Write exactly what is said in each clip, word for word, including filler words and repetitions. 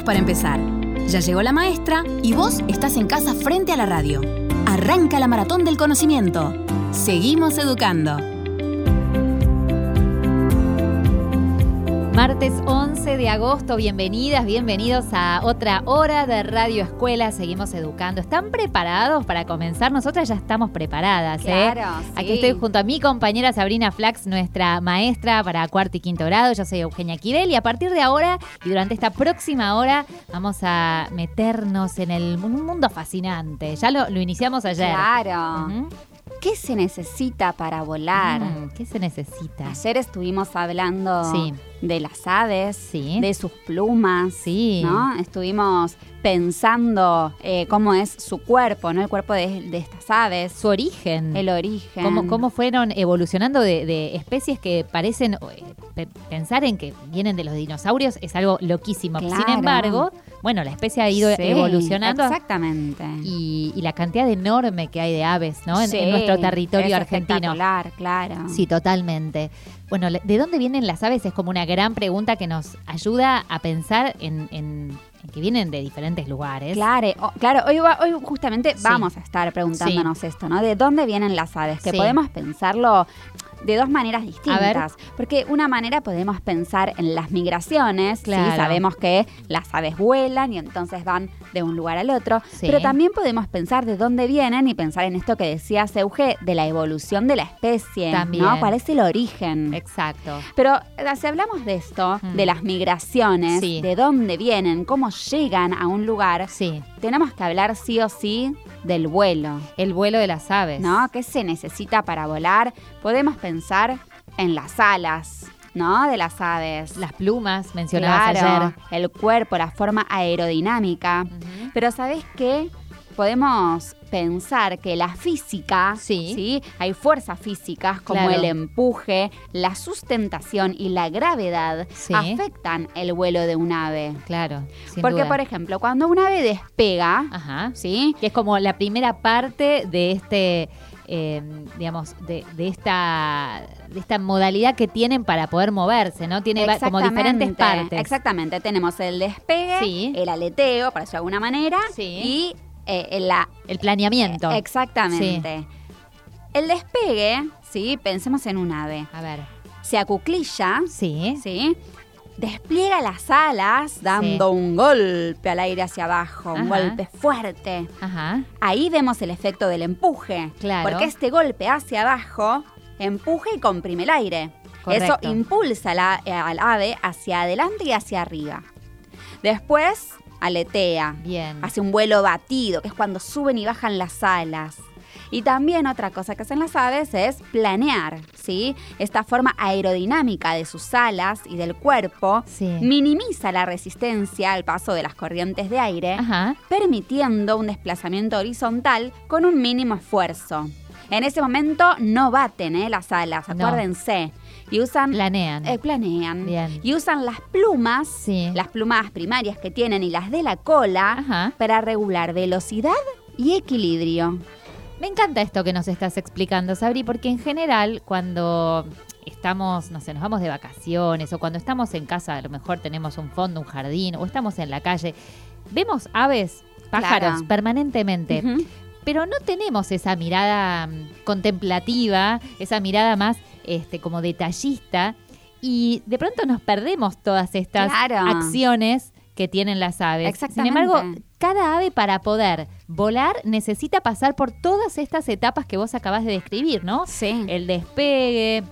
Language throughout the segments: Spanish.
listos para empezar. Ya llegó la maestra y vos estás en casa frente a la radio. Arranca la maratón del conocimiento. Seguimos educando. Martes once de agosto, bienvenidas, bienvenidos a otra hora de Radio Escuela. Seguimos educando. ¿Están preparados para comenzar? Nosotras ya estamos preparadas, ¿eh? Claro, sí. Aquí estoy junto a mi compañera Sabrina Flax, nuestra maestra para cuarto y quinto grado. Yo soy Eugenia Quibel y a partir de ahora y durante esta próxima hora vamos a meternos en el, un mundo fascinante. Ya lo, lo iniciamos ayer. Claro. Uh-huh. ¿Qué se necesita para volar? Mm, ¿Qué se necesita? Ayer estuvimos hablando sí. de las aves, sí. de sus plumas, sí. ¿no? Estuvimos pensando eh, cómo es su cuerpo, ¿no? El cuerpo de, de estas aves. Su origen. El origen. Cómo, cómo fueron evolucionando de, de especies que parecen eh, pensar en que vienen de los dinosaurios es algo loquísimo. Claro. Sin embargo, bueno, la especie ha ido sí, evolucionando. Exactamente. Y, y la cantidad enorme que hay de aves, ¿no? En, sí, en nuestro territorio es argentino. Espectacular, claro. Sí, totalmente. Bueno, ¿de dónde vienen las aves? Es como una gran pregunta que nos ayuda a pensar en, en, en que vienen de diferentes lugares. Claro, oh, claro. Hoy, va, hoy justamente sí. vamos a estar preguntándonos sí. esto, ¿no? ¿De dónde vienen las aves? Que sí. podemos pensarlo de dos maneras distintas. A ver. Porque una manera podemos pensar en las migraciones. Claro. ¿sí? Sabemos que las aves vuelan y entonces van de un lugar al otro. Sí. Pero también podemos pensar de dónde vienen y pensar en esto que decía Euge, de la evolución de la especie. También. ¿no? ¿Cuál es el origen? Exacto. Pero si hablamos de esto, mm. de las migraciones, sí. de dónde vienen, cómo llegan a un lugar, sí. tenemos que hablar sí o sí del vuelo. El vuelo de las aves. ¿No? ¿Qué se necesita para volar? Podemos pensar en las alas, ¿no? De las aves. Las plumas, mencionabas claro, ayer. El cuerpo, la forma aerodinámica. Uh-huh. Pero ¿sabés qué? Podemos pensar que la física, sí. ¿sí? Hay fuerzas físicas como claro. el empuje, la sustentación y la gravedad sí. afectan el vuelo de un ave. Claro, sin Porque, duda. por ejemplo, cuando un ave despega, Ajá. ¿sí? Que es como la primera parte de este... Eh, digamos, de, de esta de esta modalidad que tienen para poder moverse, ¿no? Tiene como diferentes partes. Exactamente, tenemos el despegue, sí. el aleteo, por decirlo de alguna manera, sí. y eh, el, la, el planeamiento. Eh, exactamente. Sí. El despegue, sí, pensemos en un ave. A ver. Se acuclilla, sí. sí, despliega las alas dando sí. un golpe al aire hacia abajo, Ajá. un golpe fuerte. Ajá. Ahí vemos el efecto del empuje. Claro. Porque este golpe hacia abajo empuja y comprime el aire. Correcto. Eso impulsa la, al ave hacia adelante y hacia arriba. Después aletea. Bien. Hace un vuelo batido, que es cuando suben y bajan las alas. Y también otra cosa que hacen las aves es planear, ¿sí? Esta forma aerodinámica de sus alas y del cuerpo sí. minimiza la resistencia al paso de las corrientes de aire, Ajá. permitiendo un desplazamiento horizontal con un mínimo esfuerzo. En ese momento no baten ¿eh? las alas, acuérdense. No. Y usan... Planean. Eh, planean. Bien. Y usan las plumas, sí. las plumas primarias que tienen y las de la cola, Ajá. para regular velocidad y equilibrio. Me encanta esto que nos estás explicando, Sabri, porque en general cuando estamos, no sé, nos vamos de vacaciones o cuando estamos en casa, a lo mejor tenemos un fondo, un jardín o estamos en la calle, vemos aves, pájaros claro. permanentemente, uh-huh. pero no tenemos esa mirada contemplativa, esa mirada más este, como detallista y de pronto nos perdemos todas estas claro. acciones que tienen las aves. Exactamente. Sin embargo, cada ave para poder volar necesita pasar por todas estas etapas que vos acabás de describir, ¿no? Sí. El despegue,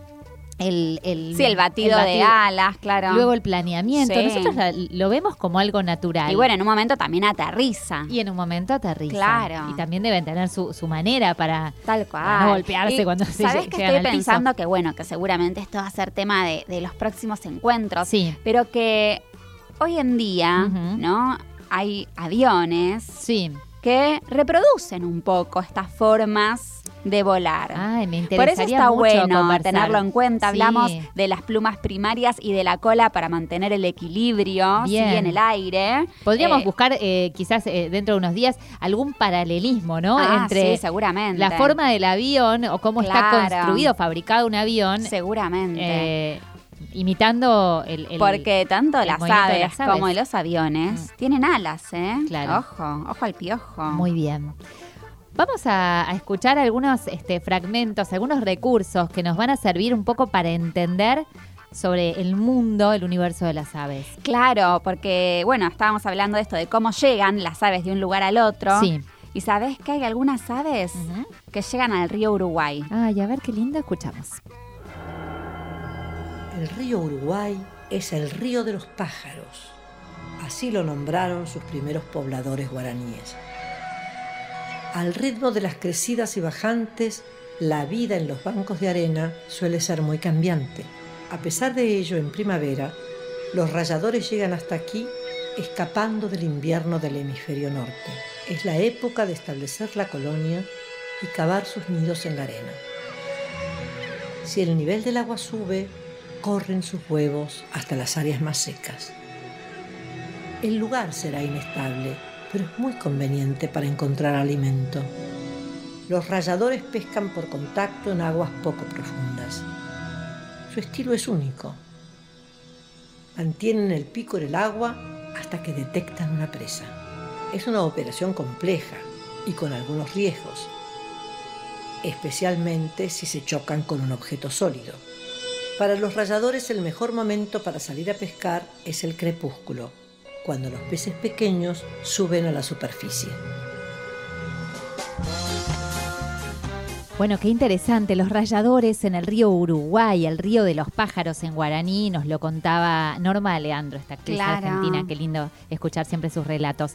el, el, sí, el batido, el batido de alas, claro. Luego el planeamiento. Sí. Nosotros lo vemos como algo natural. Y bueno, en un momento también aterriza. Y en un momento aterriza. Claro. Y también deben tener su, su manera para, Tal cual. para no golpearse y cuando se ¿sabés llegan que estoy al pensando piso? Que bueno, que seguramente esto va a ser tema de, de los próximos encuentros. Sí. Pero que hoy en día, uh-huh. ¿no? Hay aviones sí. que reproducen un poco estas formas de volar. Ay, me interesaría Por eso está mucho bueno conversar. tenerlo en cuenta. Sí. Hablamos de las plumas primarias y de la cola para mantener el equilibrio ¿sí? en el aire. Podríamos eh, buscar eh, quizás eh, dentro de unos días algún paralelismo, ¿no? Ah, entre sí, seguramente. la forma del avión o cómo claro. está construido, fabricado un avión. Seguramente. Eh, imitando el, el Porque tanto el las movimiento aves, de las aves. como los aviones Mm. tienen alas, ¿eh? Claro. Ojo, ojo al piojo. Muy bien. Vamos a, a escuchar algunos este, fragmentos, algunos recursos que nos van a servir un poco para entender sobre el mundo, el universo de las aves. Claro, porque, bueno, estábamos hablando de esto, de cómo llegan las aves de un lugar al otro. Sí. Y sabés que hay algunas aves Ujú. que llegan al río Uruguay. Ay, a ver qué lindo, escuchamos. El río Uruguay es el río de los pájaros. Así lo nombraron sus primeros pobladores guaraníes. Al ritmo de las crecidas y bajantes, la vida en los bancos de arena suele ser muy cambiante. A pesar de ello, en primavera, los rayadores llegan hasta aquí escapando del invierno del hemisferio norte. Es la época de establecer la colonia y cavar sus nidos en la arena. Si el nivel del agua sube, corren sus huevos hasta las áreas más secas. El lugar será inestable, pero es muy conveniente para encontrar alimento. Los rayadores pescan por contacto en aguas poco profundas. Su estilo es único. Mantienen el pico en el agua hasta que detectan una presa. Es una operación compleja y con algunos riesgos, especialmente si se chocan con un objeto sólido. Para los rayadores el mejor momento para salir a pescar es el crepúsculo, cuando los peces pequeños suben a la superficie. Bueno, qué interesante. Los rayadores en el río Uruguay, el río de los pájaros en guaraní, nos lo contaba Norma Leandro, esta actriz Claro. argentina. Qué lindo escuchar siempre sus relatos.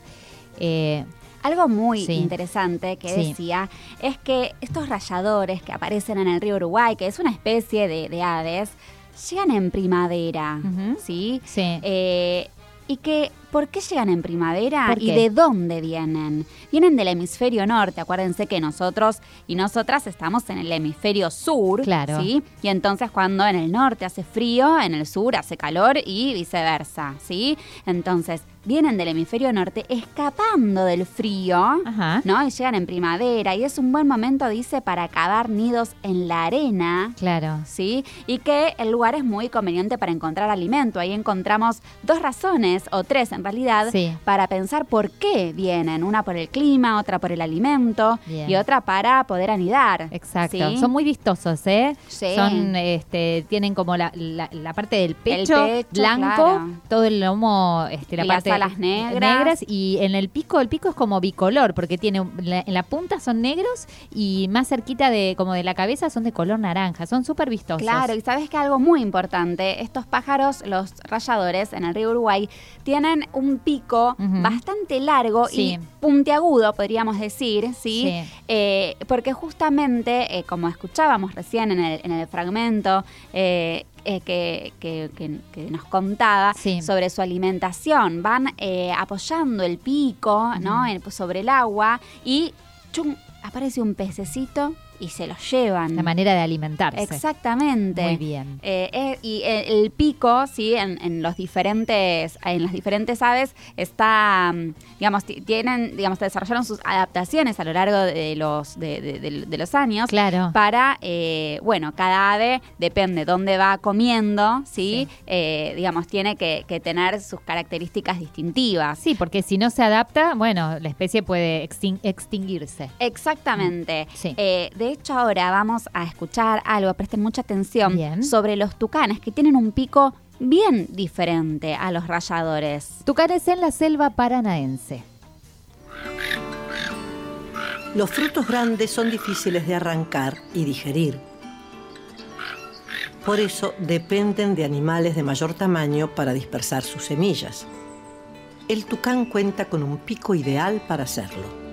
Eh, Algo muy Sí. interesante que Sí. decía es que estos rayadores que aparecen en el río Uruguay, que es una especie de, de aves, llegan en primavera, Ujú. ¿sí? sí. Eh, y que, ¿por qué llegan en primavera ¿Por y qué? de dónde vienen? Vienen del hemisferio norte. Acuérdense que nosotros y nosotras estamos en el hemisferio sur, Claro. ¿sí? Y entonces cuando en el norte hace frío, en el sur hace calor y viceversa, ¿sí? Entonces vienen del hemisferio norte escapando del frío, Ajá. ¿no? Y llegan en primavera y es un buen momento, dice, para cavar nidos en la arena. Claro. ¿Sí? Y que el lugar es muy conveniente para encontrar alimento. Ahí encontramos dos razones, o tres en realidad, Sí. para pensar por qué vienen. Una por el clima, otra por el alimento Bien. y otra para poder anidar. Exacto. ¿sí? Son muy vistosos, ¿eh? Sí. Son, este, tienen como la, la, la parte del pecho, pecho, blanco, claro. todo el lomo, este, la Y las parte alas negras. y en el pico, el pico es como bicolor, porque tiene un- la- en la punta son negros y más cerquita de como de la cabeza son de color naranja. Son súper vistosos. Claro, y sabes que algo muy importante, estos pájaros, los rayadores en el río Uruguay, tienen un pico Ujú. bastante largo Sí. y puntiagudo, podríamos decir, ¿sí? Sí. Eh, porque justamente, eh, como escuchábamos recién en el, en el fragmento, eh, eh, que, que- que- que nos contaba Sí. sobre su alimentación, van eh, apoyando el pico, ¿no? Ujú. En- sobre el agua y chum, aparece un pececito y se lo llevan. La manera de alimentarse. Exactamente. Muy bien. Eh, eh, y el, el pico, sí, en, en los diferentes, en las diferentes aves está, mm, digamos, ti- tienen, digamos, desarrollaron sus adaptaciones a lo largo de los de, de- de- de los años. Claro. Para, eh, bueno, cada ave depende dónde va comiendo, sí, Sí. Eh, digamos, tiene que, que tener sus características distintivas. Sí, porque si no se adapta, bueno, la especie puede extin- extinguirse. Exactamente. Sí. Eh, de hecho, ahora vamos a escuchar algo, presten mucha atención, Bien. sobre los tucanes, que tienen un pico bien diferente a los rayadores. Tucanes en la selva paranaense. Los frutos grandes son difíciles de arrancar y digerir. Por eso dependen de animales de mayor tamaño para dispersar sus semillas. El tucán cuenta con un pico ideal para hacerlo.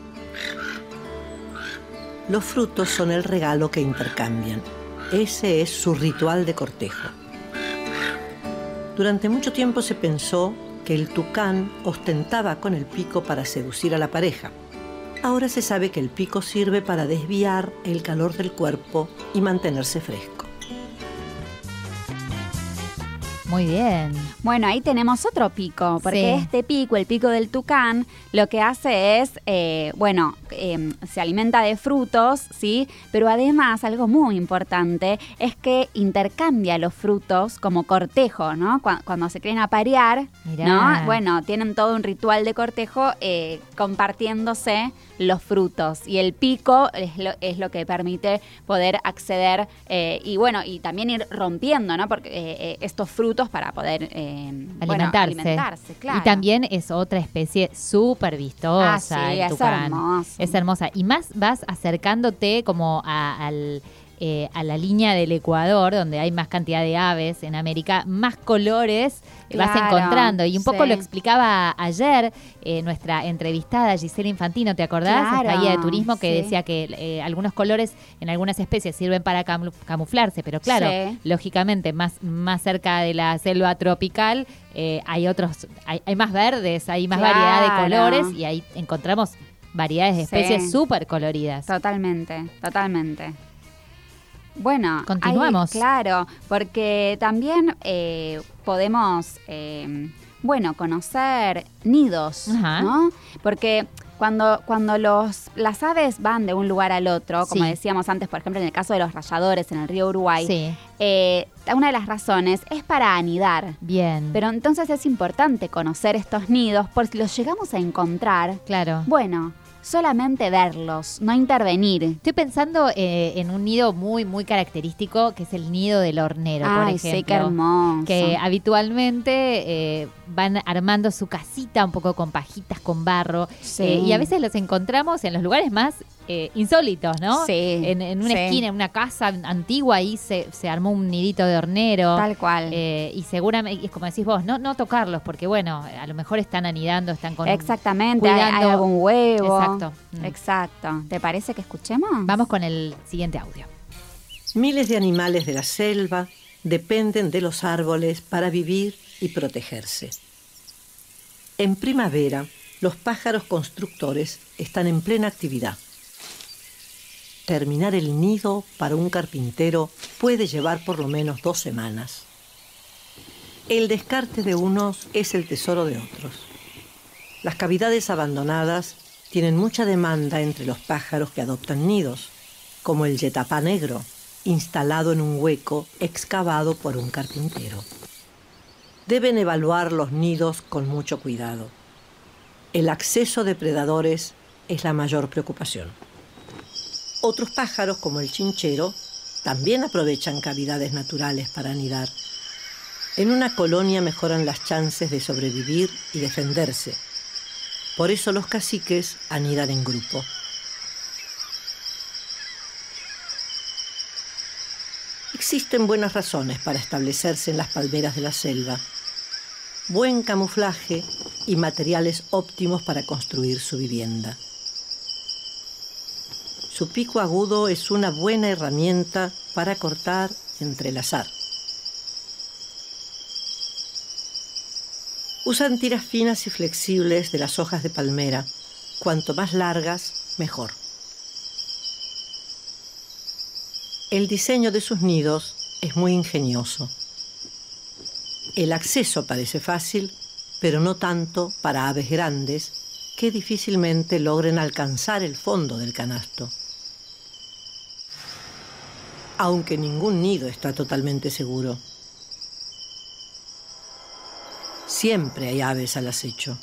Los frutos son el regalo que intercambian. Ese es su ritual de cortejo. Durante mucho tiempo se pensó que el tucán ostentaba con el pico para seducir a la pareja. Ahora se sabe que el pico sirve para desviar el calor del cuerpo y mantenerse fresco. Muy bien. Bueno, ahí tenemos otro pico, porque Sí. este pico, el pico del tucán, lo que hace es, eh, bueno, eh, se alimenta de frutos, ¿sí? Pero además, algo muy importante es que intercambia los frutos como cortejo, ¿no? Cu- cuando se quieren aparear, Mirá. ¿no? Bueno, tienen todo un ritual de cortejo eh, compartiéndose los frutos. Y el pico es lo, es lo que permite poder acceder eh, y, bueno, y también ir rompiendo, ¿no? Porque eh, eh, estos frutos para poder eh, Alimentarse. bueno, alimentarse, claro. Y también es otra especie súper vistosa. Ah, sí, el es tucán. hermoso. Es hermosa. Y más vas acercándote como a, al, eh, a la línea del Ecuador, donde hay más cantidad de aves en América, más colores vas Claro, encontrando. Y un poco sí. lo explicaba ayer eh, nuestra entrevistada Gisela Infantino, ¿te acordás? Claro, Esta guía de turismo que sí. decía que eh, algunos colores en algunas especies sirven para camu- camuflarse, pero claro, Sí. lógicamente más, más cerca de la selva tropical eh, hay otros, hay, hay más verdes, hay más Claro. variedad de colores y ahí encontramos variedades de especies Sí. súper coloridas. Totalmente, totalmente. Bueno, Continuamos. hay- claro, porque también eh, podemos, eh, bueno, conocer nidos, Ajá. ¿no? Porque cuando, cuando los, las aves van de un lugar al otro, como Sí. decíamos antes, por ejemplo, en el caso de los rayadores en el río Uruguay, Sí, eh, una de las razones es para anidar. bien. Pero entonces es importante conocer estos nidos, por si los llegamos a encontrar, claro. bueno, solamente verlos, no intervenir. Estoy pensando eh, en un nido muy, muy característico, que es el nido del hornero, por Ay, ejemplo. sí, qué hermoso. Que habitualmente eh, van armando su casita un poco con pajitas, con barro. Sí. eh, y a veces los encontramos en los lugares más eh, insólitos, ¿no? Sí, En, en una sí. esquina, en una casa antigua, ahí se, se armó un nidito de hornero. Tal cual. Eh, y seguramente, es como decís vos, no, no tocarlos, porque bueno, a lo mejor están anidando, están con... Exactamente, hay, hay cuidando- algún huevo. Exacto. Mm. Exacto. ¿Te parece que escuchemos? Vamos con el siguiente audio. Miles de animales de la selva dependen de los árboles para vivir y protegerse. En primavera, los pájaros constructores están en plena actividad. Terminar el nido para un carpintero puede llevar por lo menos dos semanas. El descarte de unos es el tesoro de otros. Las cavidades abandonadas tienen mucha demanda entre los pájaros que adoptan nidos, como el yetapá negro, instalado en un hueco excavado por un carpintero. Deben evaluar los nidos con mucho cuidado. El acceso de predadores es la mayor preocupación. Otros pájaros, como el chinchero, también aprovechan cavidades naturales para anidar. En una colonia mejoran las chances de sobrevivir y defenderse. Por eso los caciques anidan en grupo. Existen buenas razones para establecerse en las palmeras de la selva. Buen camuflaje y materiales óptimos para construir su vivienda. Su pico agudo es una buena herramienta para cortar y entrelazar. Usan tiras finas y flexibles de las hojas de palmera. Cuanto más largas, mejor. El diseño de sus nidos es muy ingenioso. El acceso parece fácil, pero no tanto para aves grandes que difícilmente logren alcanzar el fondo del canasto. Aunque ningún nido está totalmente seguro. Siempre hay aves al acecho.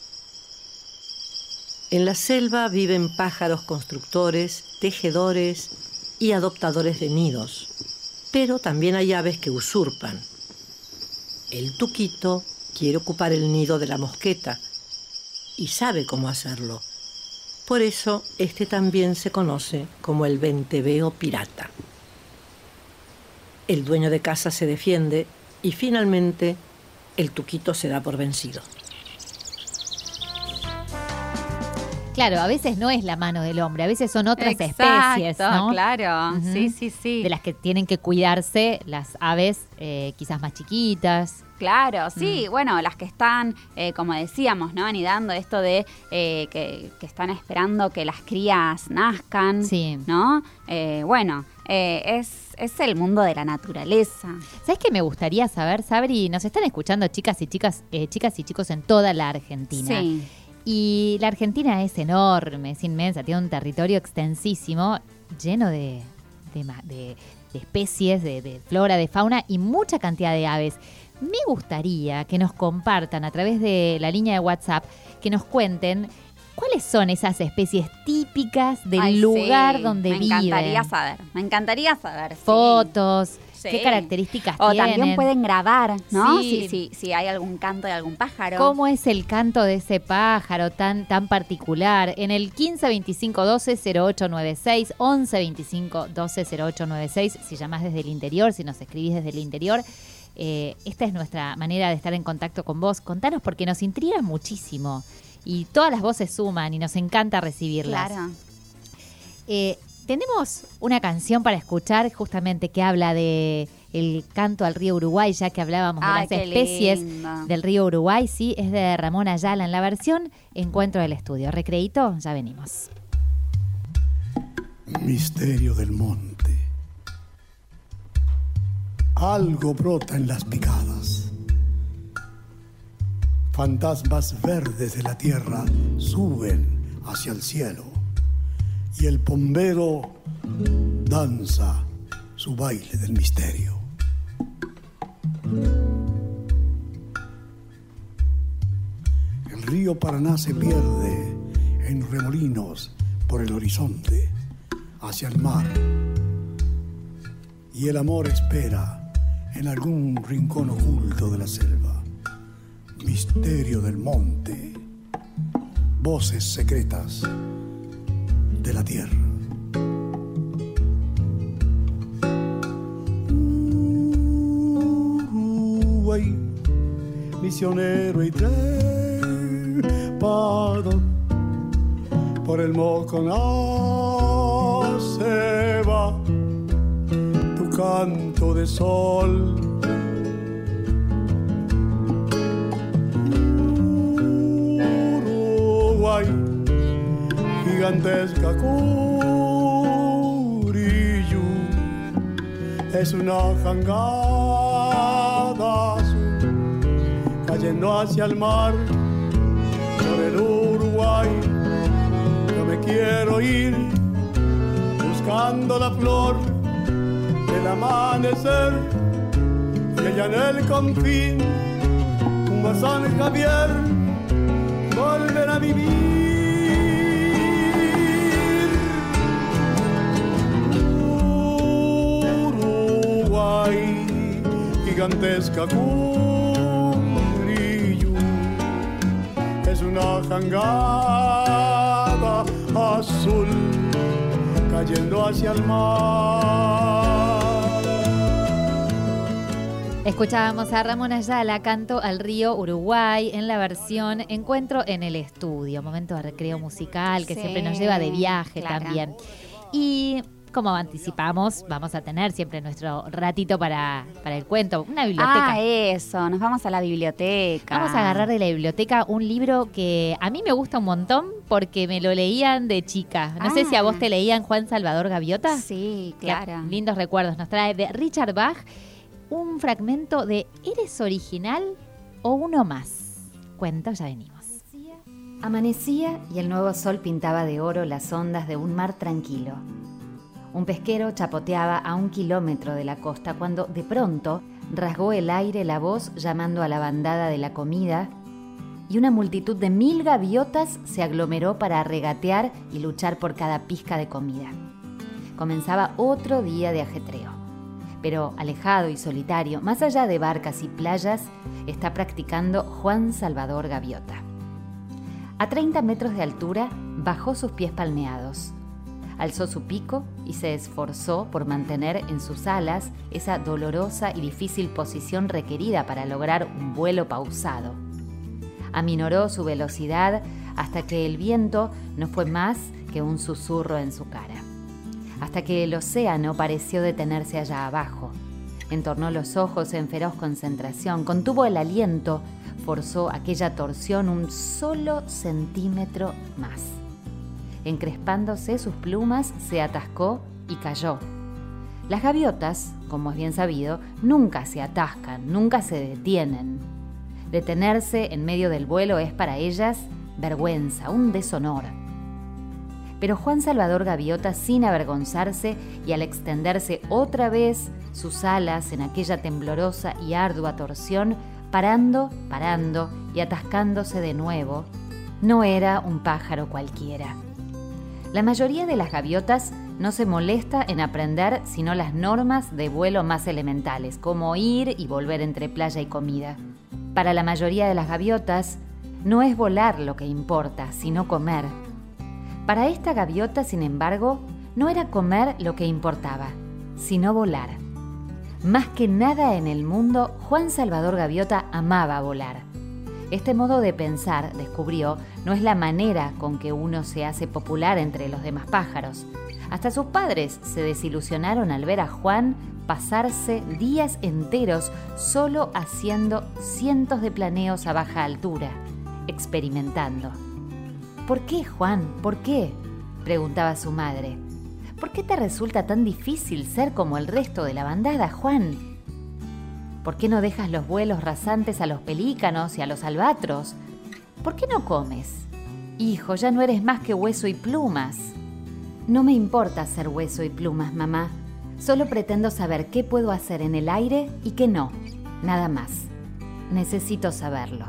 En la selva viven pájaros constructores, tejedores y adoptadores de nidos, pero también hay aves que usurpan. El tuquito quiere ocupar el nido de la mosqueta y sabe cómo hacerlo. Por eso este también se conoce como el venteveo pirata. El dueño de casa se defiende y finalmente el tuquito se da por vencido. Claro, a veces no es la mano del hombre, a veces son otras Exacto, especies, ¿no? claro. Ujú. Sí, sí, sí. De las que tienen que cuidarse las aves eh, quizás más chiquitas. Claro, sí, Mm. bueno, las que están, eh, como decíamos, ¿no? Anidando esto de eh, que, que están esperando que las crías nazcan, Sí. ¿no? Eh, bueno, Eh, es, es el mundo de la naturaleza. ¿Sabes qué me gustaría saber, Sabri? Nos están escuchando chicas y chicas, eh, chicas y chicos en toda la Argentina. Sí. Y la Argentina es enorme, es inmensa, tiene un territorio extensísimo, lleno de, de, de, de especies, de, de flora, de fauna y mucha cantidad de aves. Me gustaría que nos compartan a través de la línea de WhatsApp, que nos cuenten cuáles son esas especies típicas del Ay, lugar sí, donde me viven. Me encantaría saber, me encantaría saber. Fotos, sí. qué características o tienen. O también pueden grabar, ¿no? Sí. Si, si, si hay algún canto de algún pájaro. ¿Cómo es el canto de ese pájaro tan, tan particular? En el quince veinticinco doce cero ocho nueve seis, once veinticinco doce cero ocho nueve seis, si llamás desde el interior, si nos escribís desde el interior, eh, esta es nuestra manera de estar en contacto con vos. Contanos porque nos intriga muchísimo. Y todas las voces suman y nos encanta recibirlas. Claro. Eh, tenemos una canción para escuchar justamente que habla de el canto al río Uruguay, ya que hablábamos de Ay, las qué especies lindo. del río Uruguay. Sí, es de Ramón Ayala en la versión Encuentro del Estudio. Recreíto, ya venimos. Misterio del monte. Algo brota en las picadas. Fantasmas verdes de la tierra suben hacia el cielo y el pombero danza su baile del misterio. El río Paraná se pierde en remolinos por el horizonte hacia el mar y el amor espera en algún rincón oculto de la selva. Misterio del monte, voces secretas de la tierra. Uruguay, misionero y trepado, por el Moconá se va tu canto de sol. Gigantesca Curillo es una jangada azul cayendo hacia el mar por el Uruguay. Yo me quiero ir buscando la flor del amanecer y allá en el confín un a San Javier volver a vivir. Gigantesca Curillo es una jangada azul cayendo hacia el mar. Escuchábamos a Ramón Ayala, canto al río Uruguay, en la versión Encuentro en el Estudio, momento de recreo musical que sí, siempre nos lleva de viaje claro. también. Y como anticipamos, vamos a tener siempre nuestro ratito para, para el cuento, una biblioteca. Ah, eso, nos vamos a la biblioteca. Vamos a agarrar de la biblioteca un libro que a mí me gusta un montón porque me lo leían de chica. No Ah. sé si a vos te leían Juan Salvador Gaviota. Sí, claro. Lindos recuerdos. Nos trae de Richard Bach un fragmento de ¿Eres original o uno más? Cuento, ya venimos. Amanecía y el nuevo sol pintaba de oro las ondas de un mar tranquilo. Un pesquero chapoteaba a un kilómetro de la costa cuando, de pronto, rasgó el aire la voz llamando a la bandada de la comida y una multitud de mil gaviotas se aglomeró para regatear y luchar por cada pizca de comida. Comenzaba otro día de ajetreo. Pero alejado y solitario, más allá de barcas y playas, está practicando Juan Salvador Gaviota. A treinta metros de altura, bajó sus pies palmeados. Alzó su pico y se esforzó por mantener en sus alas esa dolorosa y difícil posición requerida para lograr un vuelo pausado. Aminoró su velocidad hasta que el viento no fue más que un susurro en su cara. Hasta que el océano pareció detenerse allá abajo. Entornó los ojos en feroz concentración, contuvo el aliento, forzó aquella torsión un solo centímetro más. Encrespándose sus plumas, se atascó y cayó. Las gaviotas, como es bien sabido, nunca se atascan, nunca se detienen. Detenerse en medio del vuelo es para ellas vergüenza, un deshonor. Pero Juan Salvador Gaviota, sin avergonzarse y al extenderse otra vez sus alas en aquella temblorosa y ardua torsión, parando, parando y atascándose de nuevo, no era un pájaro cualquiera. La mayoría de las gaviotas no se molesta en aprender sino las normas de vuelo más elementales, como ir y volver entre playa y comida. Para la mayoría de las gaviotas, no es volar lo que importa, sino comer. Para esta gaviota, sin embargo, no era comer lo que importaba, sino volar. Más que nada en el mundo, Juan Salvador Gaviota amaba volar. Este modo de pensar, descubrió, no es la manera con que uno se hace popular entre los demás pájaros. Hasta sus padres se desilusionaron al ver a Juan pasarse días enteros solo haciendo cientos de planeos a baja altura, experimentando. ¿Por qué, Juan? ¿Por qué?, preguntaba su madre. ¿Por qué te resulta tan difícil ser como el resto de la bandada, Juan? ¿Por qué no dejas los vuelos rasantes a los pelícanos y a los albatros? ¿Por qué no comes? Hijo, ya no eres más que hueso y plumas. No me importa ser hueso y plumas, mamá. Solo pretendo saber qué puedo hacer en el aire y qué no. Nada más. Necesito saberlo.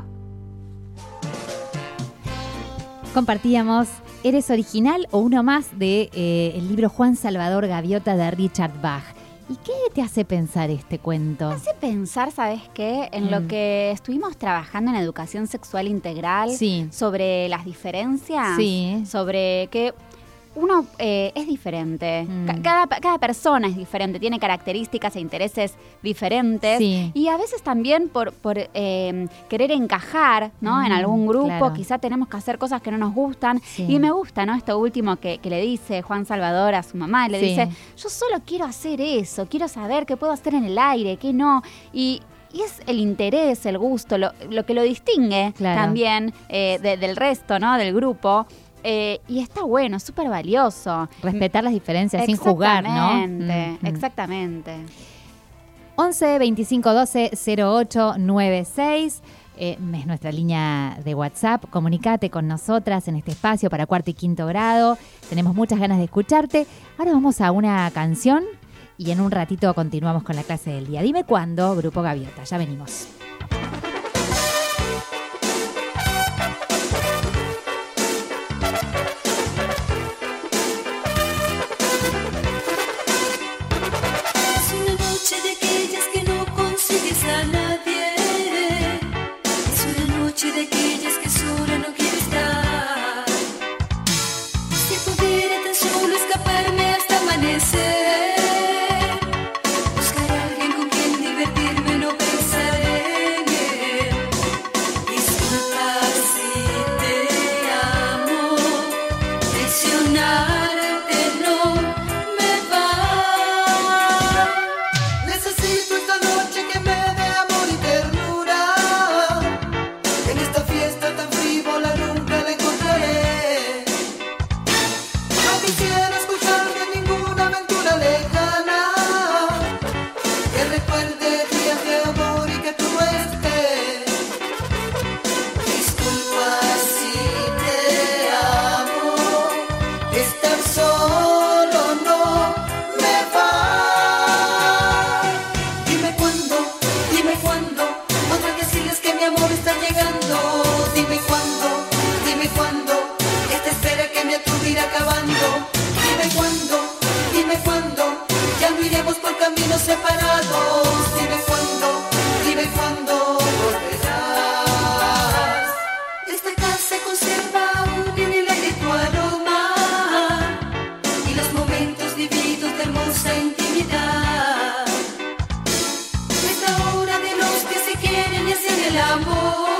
Compartíamos ¿Eres original o uno más de eh, el libro Juan Salvador Gaviota de Richard Bach? ¿Y qué te hace pensar este cuento? Me hace pensar, ¿sabes qué? En Mm. lo que estuvimos trabajando en educación sexual integral, Sí. sobre las diferencias, Sí. sobre que uno eh, es diferente, Mm. Ca- cada, cada persona es diferente, tiene características e intereses diferentes, Sí. y a veces también por, por eh, querer encajar, ¿no? Mm, en algún grupo, claro. quizá tenemos que hacer cosas que no nos gustan, Sí. y me gusta, ¿no? Esto último que, que le dice Juan Salvador a su mamá, le Sí. dice, yo solo quiero hacer eso, quiero saber qué puedo hacer en el aire, qué no, y... Y es el interés, el gusto, lo, lo que lo distingue Claro. también eh, de- del resto, ¿no? Del grupo. Eh, y está bueno, súper valioso. Respetar las diferencias sin jugar, ¿no? Exactamente, Mm, mm. exactamente. once veinticinco doce cero ocho nueve seis eh, es nuestra línea de WhatsApp. Comunicate con nosotras en este espacio para cuarto y quinto grado. Tenemos muchas ganas de escucharte. Ahora vamos a una canción y en un ratito continuamos con la clase del día. Dime cuándo, Grupo Gaviota. Ya venimos. Es una noche de aquellas que no consigues a nadie. Es una noche de aquellas que sola no quiero estar. Si pudiera tan solo escaparme hasta amanecer, buscar a alguien con quien divertirme, no pensar en él. Disculpa si te amo, traicionarte no me va. Necesito esta noche que me dé amor y ternura. En esta fiesta tan frívola nunca la encontraré. No quisiera escuchar de ninguna aventura lejana que recuerde días de amor y que tú no estés. Disculpa si te amo, estar solo no me va. Dime cuándo, dime cuándo, podrás decirles que mi amor está llegando. Dime cuándo, dime cuándo, esta espera que me aturdirá acabando. Dime cuándo, dime cuándo, ya no iremos por caminos separados. Dime cuándo, dime cuándo volverás. Esta casa conserva aún en el aire tu aroma y los momentos vividos de hermosa intimidad. Es la hora de los que se quieren y hacen el amor.